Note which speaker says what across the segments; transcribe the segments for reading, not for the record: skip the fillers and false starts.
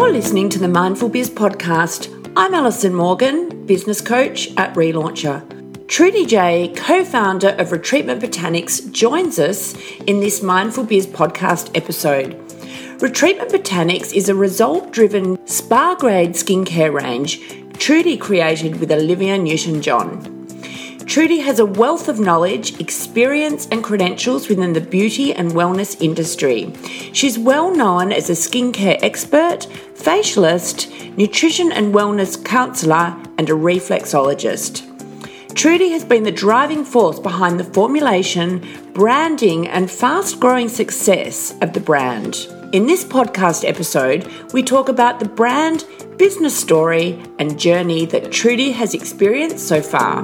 Speaker 1: You're listening to the Mindful Biz podcast. I'm Alison Morgan, business coach at Relauncher. Trudy J, co-founder of Retreatment Botanics, joins us in this Mindful Biz podcast episode. Retreatment Botanics is a result-driven spa-grade skincare range Trudy created with Olivia Newton-John. Trudy has a wealth of knowledge, experience and credentials within the beauty and wellness industry. She's well known as a skincare expert, facialist, nutrition and wellness counsellor and a reflexologist. Trudy has been the driving force behind the formulation, branding and fast-growing success of the brand. In this podcast episode, we talk about the brand, business story and journey that Trudy has experienced so far.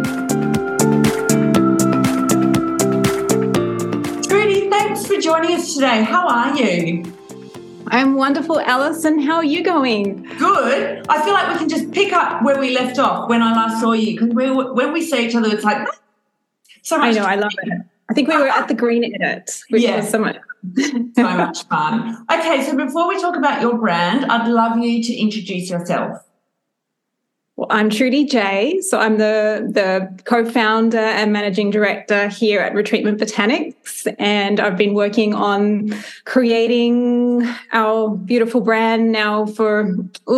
Speaker 1: For joining us today. How are you?
Speaker 2: I'm wonderful, Alison. How are you going?
Speaker 1: Good. I feel like we can just pick up where we left off when I last saw you, because when we see each other, it's like so much.
Speaker 2: I know, I love it. I think we were at the Green Edit, which was so much
Speaker 1: fun. So much fun. Okay, so before we talk about your brand, I'd love you to introduce yourself.
Speaker 2: Well, I'm Trudy J. So I'm the co-founder and managing director here at Retreatment Botanics, and I've been working on creating our beautiful brand now for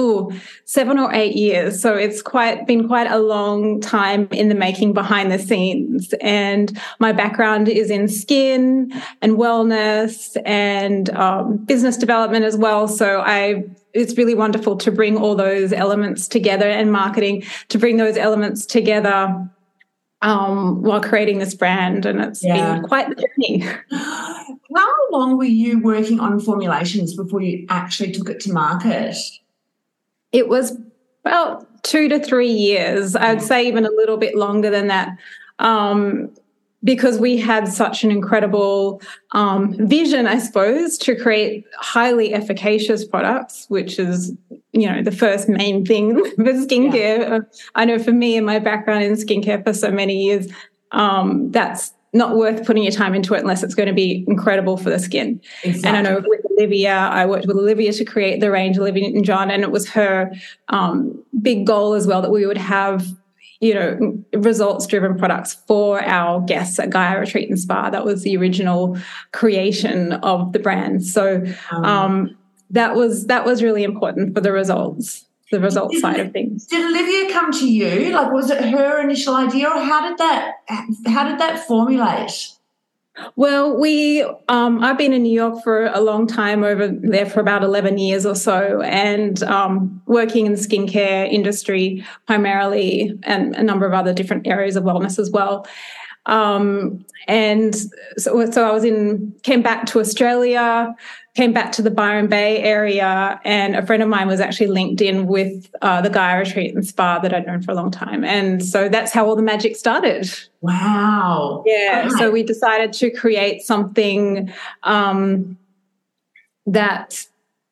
Speaker 2: 7 or 8 years. So it's been quite a long time in the making behind the scenes. And my background is in skin and wellness and business development as well. So it's really wonderful to bring all those elements together, and marketing to bring those elements together while creating this brand. And it's been quite the journey.
Speaker 1: How long were you working on formulations before you actually took it to market?
Speaker 2: It was about 2 to 3 years. I'd say even a little bit longer than that. Because we had such an incredible vision, I suppose, to create highly efficacious products, which is, the first main thing for skincare. Yeah. I know for me and my background in skincare for so many years, that's not worth putting your time into it unless it's going to be incredible for the skin. Exactly. And I know with Olivia, I worked with Olivia to create the range, Olivia Newton-John, and it was her big goal as well that we would have results-driven products for our guests at Gaia Retreat and Spa. That was the original creation of the brand. So that was really important for the results side of things.
Speaker 1: Did Olivia come to you? Like, was it her initial idea, or how did that formulate?
Speaker 2: Well, I've been in New York for a long time, over there for about 11 years or so, and working in the skincare industry primarily, and a number of other different areas of wellness as well. And so I came back to Australia, came back to the Byron Bay area, and a friend of mine was actually linked in with the Gaia Retreat and Spa that I'd known for a long time. And so that's how all the magic started.
Speaker 1: Wow.
Speaker 2: Yeah. Right. So we decided to create something that,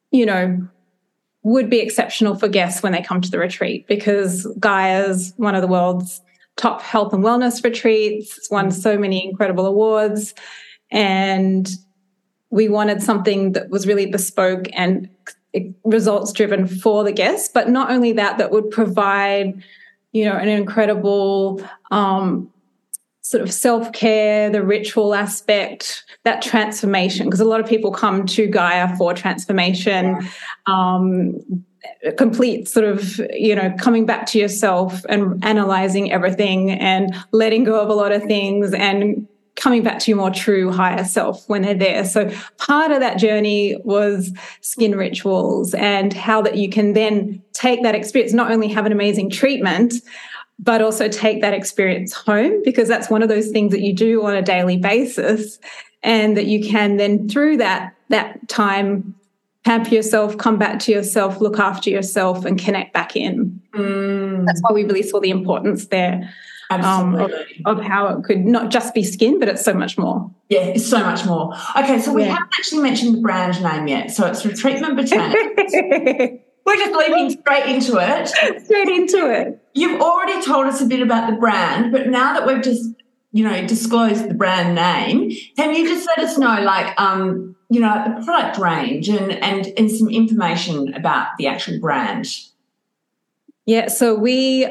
Speaker 2: would be exceptional for guests when they come to the retreat, because Gaia's one of the world's top health and wellness retreats. It's won so many incredible awards, and we wanted something that was really bespoke and results driven for the guests, but not only that would provide, an incredible sort of self-care, the ritual aspect, that transformation, because a lot of people come to Gaia for transformation, complete sort of, coming back to yourself and analyzing everything and letting go of a lot of things and coming back to your more true higher self when they're there. So part of that journey was skin rituals, and how that you can then take that experience, not only have an amazing treatment, but also take that experience home, because that's one of those things that you do on a daily basis, and that you can then through that time pamper yourself, come back to yourself, look after yourself and connect back in. That's why we really saw the importance there. Of how it could not just be skin, but it's so much more.
Speaker 1: Yeah, it's so much more. Okay, so we haven't actually mentioned the brand name yet. So it's Retreatment Botanics. We're just leaping straight into it.
Speaker 2: Straight into it.
Speaker 1: You've already told us a bit about the brand, but now that we've just disclose the brand name, can you just let us know, like, the product range and some information about the actual brand?
Speaker 2: Yeah, so we,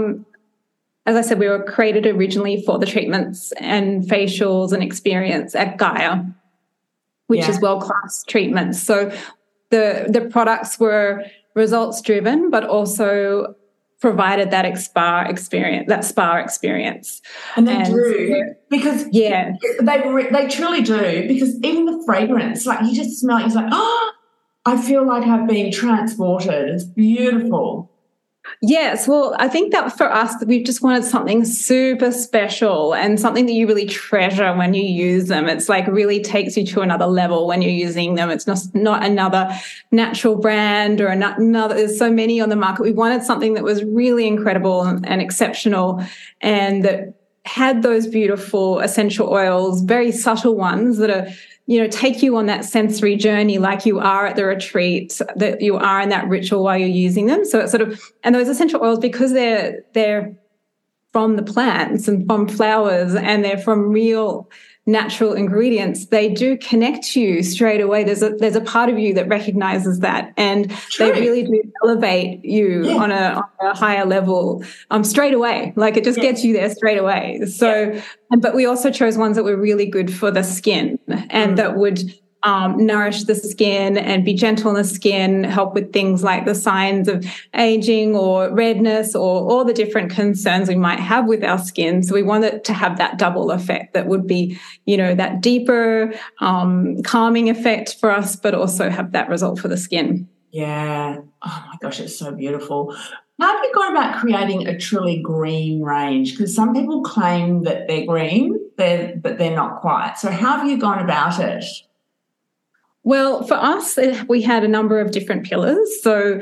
Speaker 2: as I said, we were created originally for the treatments and facials and experience at Gaia, which is world-class treatments. So the products were results-driven, but also provided that spa experience.
Speaker 1: And they do, because they truly do, because even the fragrance, like you just smell it, it's like, oh, I feel like I've been transported. It's beautiful.
Speaker 2: Yes, well, I think that for us, we just wanted something super special and something that you really treasure when you use them. It's like really takes you to another level when you're using them. It's not another natural brand or another. There's so many on the market. We wanted something that was really incredible and exceptional, and that had those beautiful essential oils, very subtle ones that are, take you on that sensory journey like you are at the retreat, that you are in that ritual while you're using them. So it's sort of, and those essential oils, because they're from the plants and from flowers and they're from real natural ingredients, they do connect you straight away. There's a part of you that recognizes that, and they really do elevate you on a higher level straight away. Like it just gets you there straight away. So, but we also chose ones that were really good for the skin and that would nourish the skin and be gentle on the skin, help with things like the signs of aging or redness or all the different concerns we might have with our skin. So we wanted to have that double effect that would be, that deeper calming effect for us, but also have that result for the skin.
Speaker 1: Yeah. Oh my gosh, it's so beautiful. How have you gone about creating a truly green range? Because some people claim that they're green, but they're not quite. So how have you gone about it?
Speaker 2: Well, for us, we had a number of different pillars. So,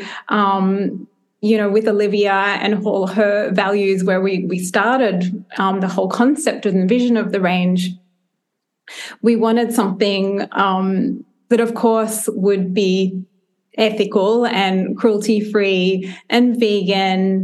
Speaker 2: with Olivia and all her values, where we started the whole concept and vision of the range, we wanted something that, of course, would be ethical and cruelty-free and vegan,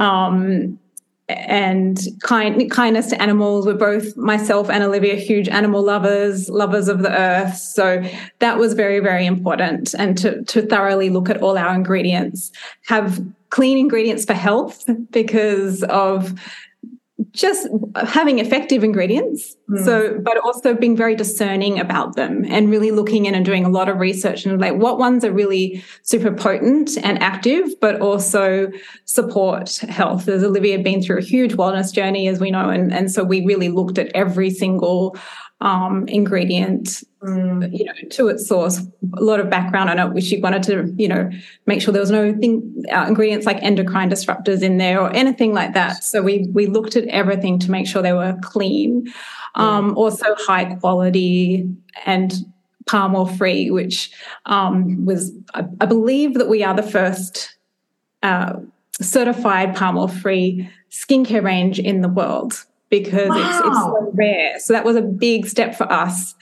Speaker 2: and kindness to animals. We're both, myself and Olivia, huge animal lovers of the earth. So that was very, very important. And to thoroughly look at all our ingredients, have clean ingredients for health because of just having effective ingredients. So, but also being very discerning about them and really looking in and doing a lot of research and like what ones are really super potent and active, but also support health. As Olivia had been through a huge wellness journey, as we know, and so we really looked at every single ingredient, to its source. A lot of background on it, which she wanted to, make sure there was no ingredients like endocrine disruptors in there or anything like that. So we looked at everything to make sure they were clean, also high quality and palm oil free, which was, I believe that we are the first certified palm oil free skincare range in the world, because it's so rare. So that was a big step for us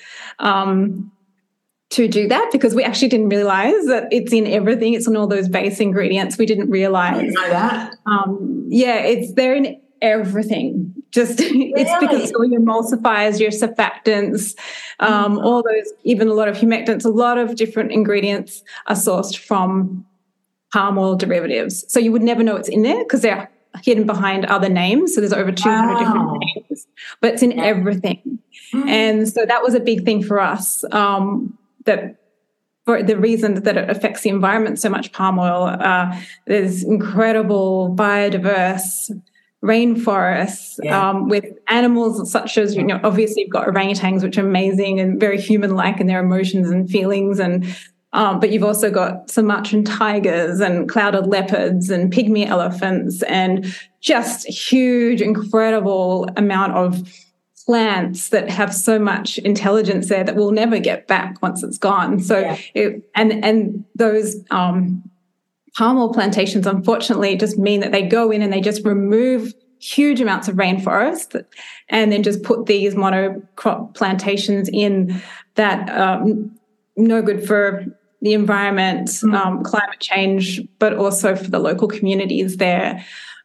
Speaker 2: to do that, because we actually didn't realize that it's in everything. It's in all those base ingredients. We didn't realize.
Speaker 1: I didn't know that.
Speaker 2: It's there in everything. Just it's because it's all your emulsifiers, your surfactants, all those, even a lot of humectants, a lot of different ingredients are sourced from palm oil derivatives. So you would never know it's in there because they're hidden behind other names. So there's over 200 different names, but it's in everything. And so that was a big thing for us, that for the reason that it affects the environment so much, palm oil. There's incredible biodiverse rainforests with animals such as, obviously you've got orangutans, which are amazing and very human-like in their emotions and feelings, and but you've also got Sumatran tigers and clouded leopards and pygmy elephants and just huge, incredible amount of plants that have so much intelligence there that we'll never get back once it's gone. So, and those palm oil plantations, unfortunately, just mean that they go in and they just remove huge amounts of rainforest and then just put these monocrop plantations in that no good for the environment, climate change, but also for the local communities there.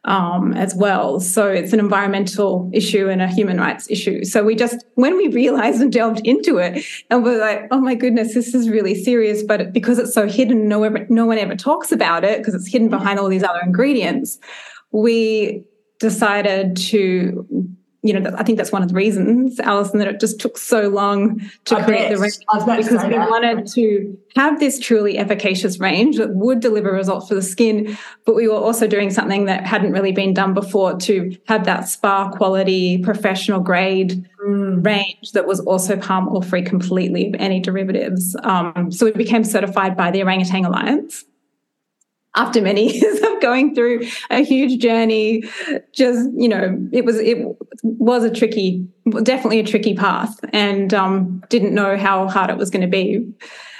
Speaker 2: as well. So it's an environmental issue and a human rights issue. So when we realized and delved into it, and we're like, oh my goodness, this is really serious. But because it's so hidden, no one ever talks about it because it's hidden behind all these other ingredients, we decided to, I think that's one of the reasons, Alison, that it just took so long to create the range, because we wanted to have this truly efficacious range that would deliver results for the skin, but we were also doing something that hadn't really been done before to have that spa quality, professional grade range that was also palm oil free completely of any derivatives. So we became certified by the Orangutan Alliance. After many years of going through a huge journey, just, it was definitely a tricky path, and didn't know how hard it was going to be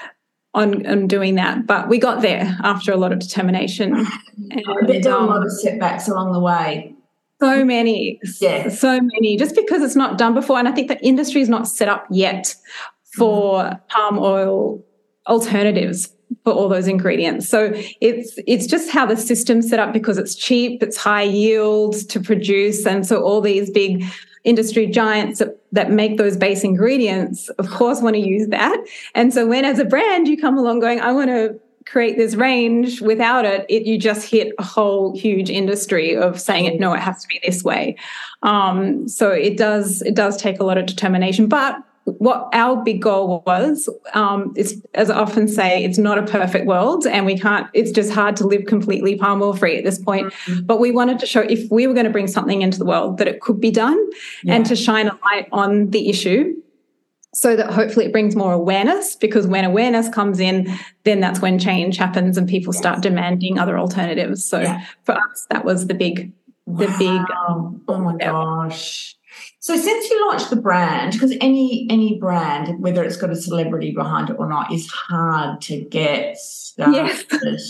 Speaker 2: on doing that. But we got there after a lot of determination.
Speaker 1: And there were a lot of setbacks along the way.
Speaker 2: So many, just because it's not done before. And I think the industry is not set up yet for palm oil alternatives for all those ingredients. So it's just how the system's set up, because it's cheap, it's high yield to produce. And so all these big industry giants that make those base ingredients, of course, want to use that. And so when, as a brand, you come along going, I want to create this range without it, you just hit a whole huge industry of saying no, it has to be this way. So it does take a lot of determination. But what our big goal was, is, as I often say, it's not a perfect world, and it's just hard to live completely palm oil free at this point. Mm-hmm. But we wanted to show, if we were going to bring something into the world, that it could be done, and to shine a light on the issue, so that hopefully it brings more awareness, because when awareness comes in, then that's when change happens and people start demanding other alternatives. So for us, that was the big.
Speaker 1: Oh my gosh. So since you launched the brand, because any brand, whether it's got a celebrity behind it or not, is hard to get started.
Speaker 2: Yes.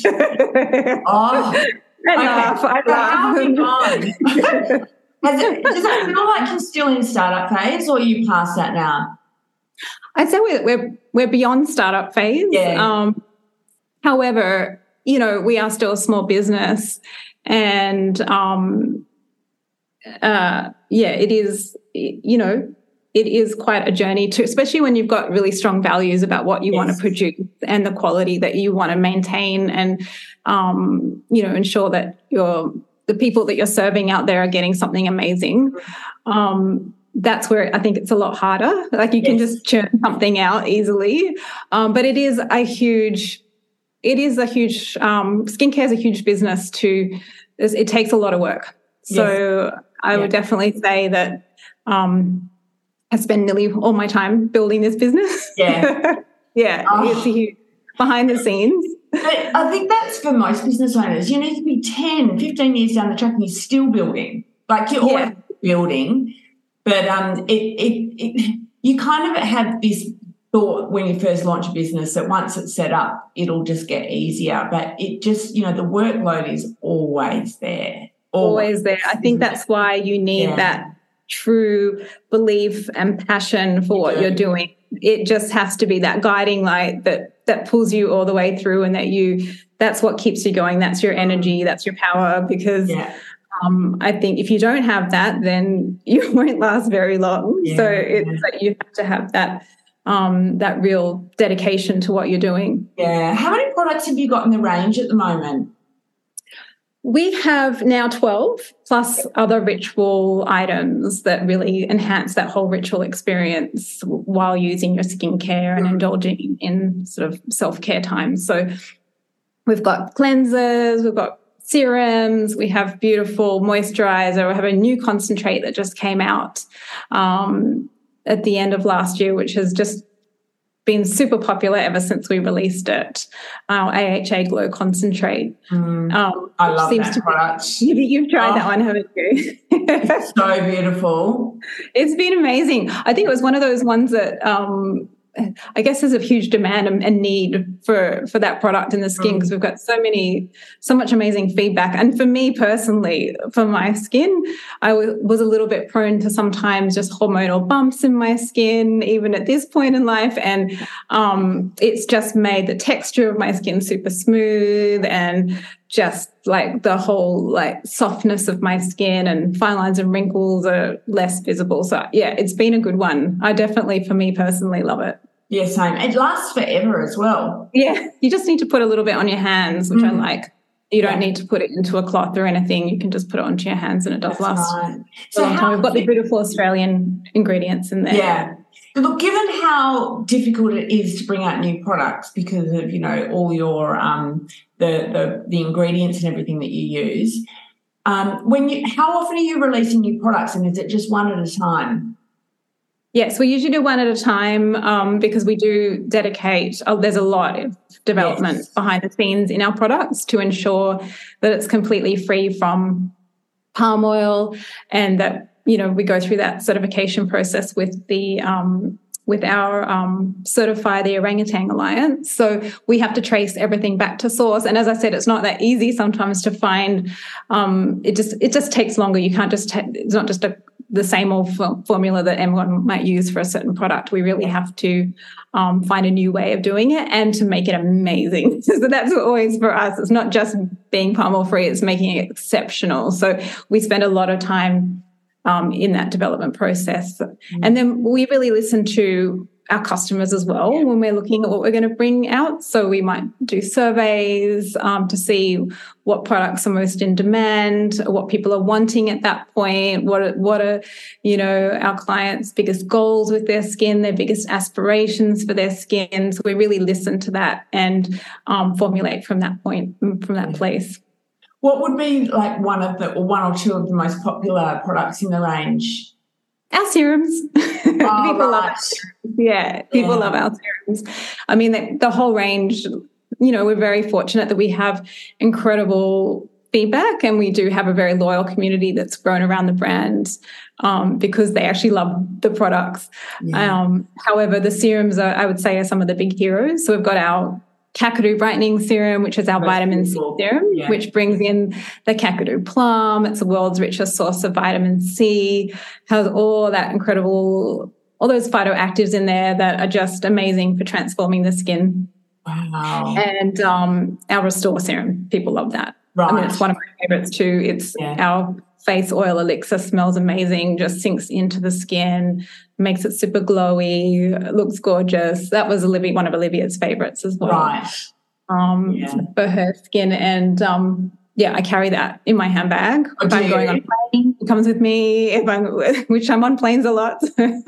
Speaker 1: I laugh. How have you gone? Does it feel like you're still in startup phase, or are you past that now?
Speaker 2: I'd say we're beyond startup phase.
Speaker 1: Yeah.
Speaker 2: However, we are still a small business, and it is, it is quite a journey too, especially when you've got really strong values about what you want to produce and the quality that you want to maintain, and, ensure that the people that you're serving out there are getting something amazing. That's where I think it's a lot harder. Like you can just churn something out easily. But it is a huge, skincare is a huge business it takes a lot of work. So I would definitely say that I spend nearly all my time building this business.
Speaker 1: Yeah.
Speaker 2: It's a huge behind the scenes.
Speaker 1: But I think that's for most business owners. You need to be 10, 15 years down the track and you're still building. Like you're always building, but you kind of have this thought when you first launch a business that once it's set up, it'll just get easier. But it just, the workload is always there.
Speaker 2: Always there. I think that's why you need that true belief and passion for what you're doing. It just has to be that guiding light that pulls you all the way through, and that's what keeps you going. That's your energy, that's your power, because I think if you don't have that, then you won't last very long. So it's like you have to have that real dedication to what you're doing.
Speaker 1: Yeah. How many products have you got in the range at the moment?
Speaker 2: We have now 12 plus other ritual items that really enhance that whole ritual experience while using your skincare and indulging in sort of self-care time. So we've got cleansers, we've got serums, we have beautiful moisturizer, we have a new concentrate that just came out at the end of last year, which has just been super popular ever since we released it, our AHA Glow Concentrate.
Speaker 1: I love that product.
Speaker 2: You've tried that one, haven't you?
Speaker 1: It's so beautiful. It's
Speaker 2: been amazing. I think it was one of those ones that I guess there's a huge demand and need for that product in the skin, because we've got so much amazing feedback. And for me personally, for my skin, I was a little bit prone to sometimes just hormonal bumps in my skin, even at this point in life. And it's just made the texture of my skin super smooth, and just like the whole like softness of my skin and fine lines and wrinkles are less visible. So yeah, it's been a good one. I definitely, for me personally, love it.
Speaker 1: Yeah, same. It lasts forever as well.
Speaker 2: Yeah, you just need to put a little bit on your hands, which I like. You don't need to put it into a cloth or anything. You can just put it onto your hands and it does last
Speaker 1: right.
Speaker 2: So we've got the beautiful Australian ingredients in there.
Speaker 1: Yeah. Look, given how difficult it is to bring out new products because of, all your the ingredients and everything that you use, how often are you releasing new products, and is it just one at a time?
Speaker 2: Yes, we usually do one at a time because we do dedicate, there's a lot of development behind the scenes in our products to ensure that it's completely free from palm oil, and that, we go through that certification process with the with our certify the Orangutan Alliance. So we have to trace everything back to source. And as I said, it's not that easy sometimes to find. It just takes longer. You can't just it's not just the same old formula that everyone might use for a certain product. We really have to find a new way of doing it and to make it amazing. So that's always for us. It's not just being palm oil free, it's making it exceptional. So we spend a lot of time in that development process. And then we really listen to our customers as well when we're looking at what we're going to bring out. So we might do surveys to see what products are most in demand, what people are wanting at that point, what are our clients' biggest goals with their skin, their biggest aspirations for their skin. So we really listen to that and formulate from that point, from that place.
Speaker 1: What would be like one or two of the most popular products in the range?
Speaker 2: Our serums. People love our serums. Yeah, people love our serums. I mean, the whole range, we're very fortunate that we have incredible feedback, and we do have a very loyal community that's grown around the brand because they actually love the products. Yeah. However, the serums I would say, are some of the big heroes. So we've got our Kakadu Brightening Serum, which is our vitamin C serum, which brings in the Kakadu plum. It's the world's richest source of vitamin C, has all that incredible, all those phytoactives in there that are just amazing for transforming the skin.
Speaker 1: Wow.
Speaker 2: And our Restore Serum, people love that.
Speaker 1: Right.
Speaker 2: I mean, it's one of my favorites too. It's our face oil elixir, smells amazing, just sinks into the skin, makes it super glowy, looks gorgeous. That was one of Olivia's favorites as well.
Speaker 1: Right.
Speaker 2: For her skin. And I carry that in my handbag. If I'm going on a plane, it comes with me. Which I'm on planes a lot.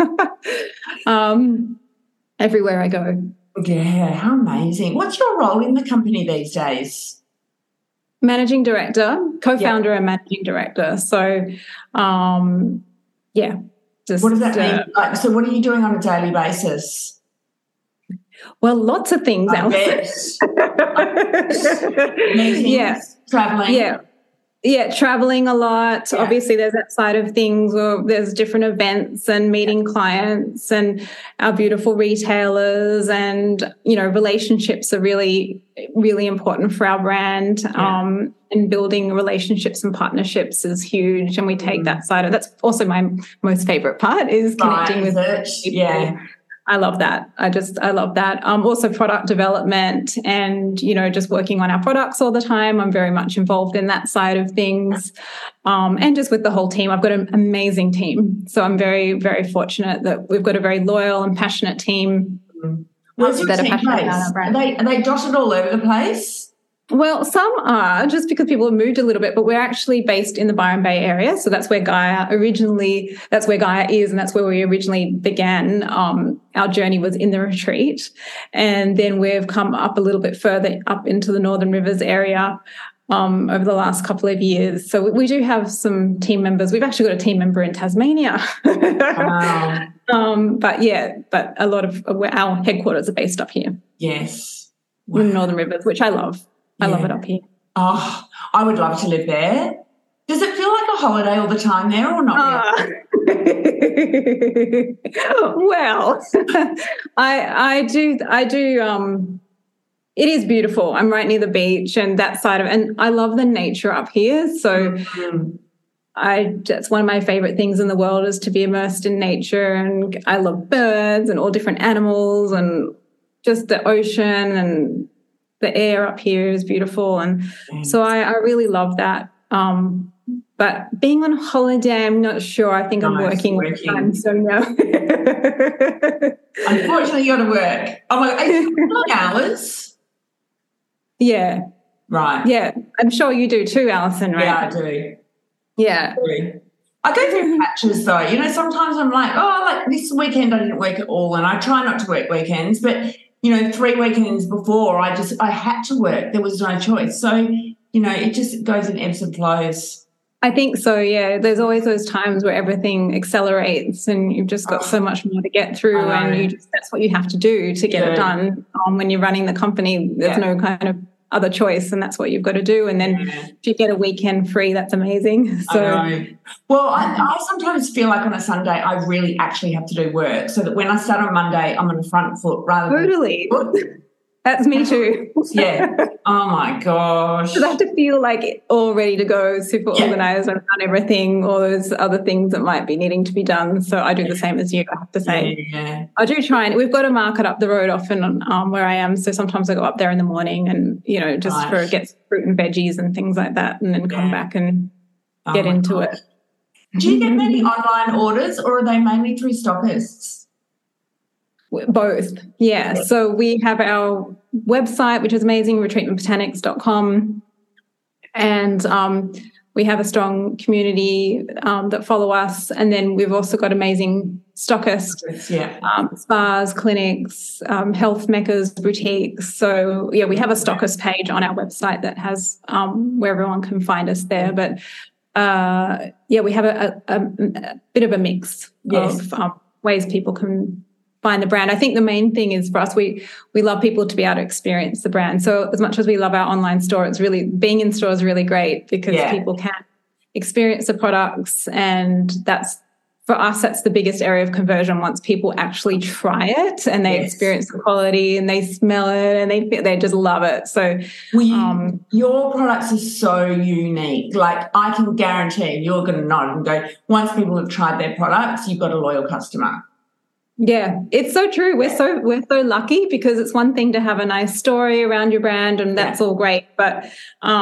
Speaker 2: Everywhere I go.
Speaker 1: Yeah, how amazing. What's your role in the company these days?
Speaker 2: Managing director, co-founder and managing director. So,
Speaker 1: what does that mean? So what are you doing on a daily basis?
Speaker 2: Well, lots of things,
Speaker 1: Meetings, traveling.
Speaker 2: Yeah, traveling a lot. Yeah. Obviously, there's that side of things where there's different events and meeting clients and our beautiful retailers, and, relationships are really, really important for our brand. And building relationships and partnerships is huge. And we take that side of that's also my most favorite part is connecting with people. Yeah. I love that. I love that. Also product development and, just working on our products all the time. I'm very much involved in that side of things. And just with the whole team, I've got an amazing team. So I'm very, very fortunate that we've got a very loyal and passionate team.
Speaker 1: Where's your team based? Are they dotted all over the place?
Speaker 2: Well, some are just because people have moved a little bit, but we're actually based in the Byron Bay area. So that's where Gaia is, and that's where we originally began. Our journey was in the retreat. And then we've come up a little bit further up into the Northern Rivers area over the last couple of years. So we do have some team members. We've actually got a team member in Tasmania.
Speaker 1: Wow.
Speaker 2: But a lot of our headquarters are based up here.
Speaker 1: Yes. Wow.
Speaker 2: In Northern Rivers, which I love. I love it up here.
Speaker 1: Oh, I would love to live there. Does it feel like a holiday all the time there or not really?
Speaker 2: Well, I do. It is beautiful. I'm right near the beach and that side of it. And I love the nature up here. So that's one of my favorite things in the world is to be immersed in nature. And I love birds and all different animals and just the ocean and the air up here is beautiful. And so I really love that. But being on holiday, I'm not sure. I think I'm working all the time, so no.
Speaker 1: Unfortunately, you got to work. Oh my God, long hours?
Speaker 2: Yeah.
Speaker 1: Right.
Speaker 2: Yeah. I'm sure you do too, Alison, right?
Speaker 1: Yeah, I do.
Speaker 2: Yeah.
Speaker 1: I go through patches though. You know, sometimes I'm like, oh, like this weekend I didn't work at all, and I try not to work weekends, but, you know, 3 weekends before I had to work. There was no choice. So, you know, it just goes in ebbs and flows.
Speaker 2: I think so, yeah. There's always those times where everything accelerates and you've just got so much more to get through, and that's what you have to do to get it done. When you're running the company, there's no kind of other choice, and that's what you've got to do. And then if you get a weekend free, that's amazing. So,
Speaker 1: well, I sometimes feel like on a Sunday I really actually have to do work, so that when I start on Monday, I'm on the front foot rather than
Speaker 2: totally. That's me too.
Speaker 1: Yeah. Oh my gosh.
Speaker 2: Because I have to feel like all ready to go, super organized. I've done everything, all those other things that might be needing to be done. So I do the same as you, I have to say.
Speaker 1: Yeah.
Speaker 2: I do try, and we've got a market up the road often where I am. So sometimes I go up there in the morning and, you know, just for get fruit and veggies and things like that, and then come back and get into it.
Speaker 1: Do you get many online orders, or are they mainly through stockists?
Speaker 2: Both, yeah. So we have our website, which is amazing, retreatmentbotanics.com, and we have a strong community that follow us, and then we've also got amazing stockists, spas, clinics, health meccas, boutiques. So we have a stockist page on our website that has where everyone can find us there. But we have a bit of a mix of ways people can find the brand. I think the main thing is for us, we love people to be able to experience the brand. So as much as we love our online store, it's really, being in store is really great because people can experience the products, and that's, for us, that's the biggest area of conversion. Once people actually try it and they experience the quality and they smell it and they just love it. So
Speaker 1: your products are so unique. Like, I can guarantee you're going to nod and go, once people have tried their products, you've got a loyal customer.
Speaker 2: Yeah, it's so true. We're so lucky, because it's one thing to have a nice story around your brand, and that's all great. But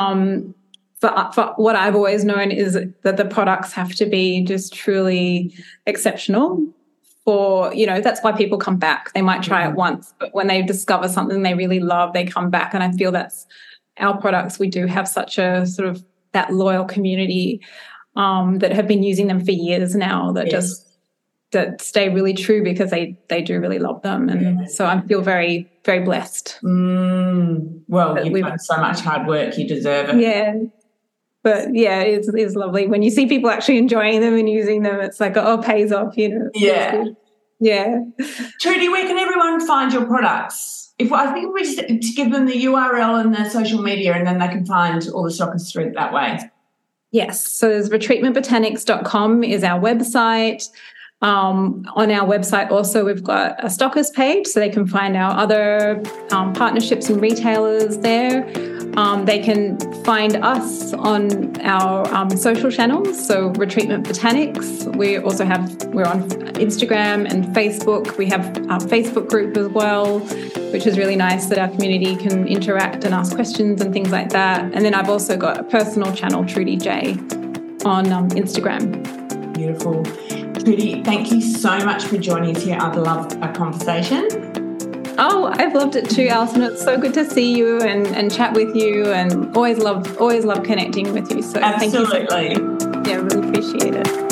Speaker 2: for what I've always known is that the products have to be just truly exceptional. For, you know, that's why people come back. They might try it once, but when they discover something they really love, they come back. And I feel that's our products. We do have such a sort of that loyal community that have been using them for years now, that that stay really true because they do really love them. And so I feel very, very blessed.
Speaker 1: Well, you've done so much hard work, you deserve it.
Speaker 2: Yeah. But yeah, it's lovely. When you see people actually enjoying them and using them, it's like, oh, it pays off, you know.
Speaker 1: Yeah.
Speaker 2: Yeah.
Speaker 1: Trudy, where can everyone find your products? I think we just give them the URL and the social media, and then they can find all the stockists through that way. Yes.
Speaker 2: So there's retreatmentbotanics.com is our website. On our website also we've got a stockist page, so they can find our other partnerships and retailers there. They can find us on our social channels, so Retreatment Botanics. We're on Instagram and Facebook. We have our Facebook group as well, which is really nice that our community can interact and ask questions and things like that. And then I've also got a personal channel, Trudy J, on Instagram.
Speaker 1: Beautiful. Trudy, thank you so much for joining us here. I've loved our conversation.
Speaker 2: Oh, I've loved it too, Alison. It's so good to see you and chat with you, and always love connecting with you. So
Speaker 1: absolutely.
Speaker 2: Thank you. Yeah, really appreciate it.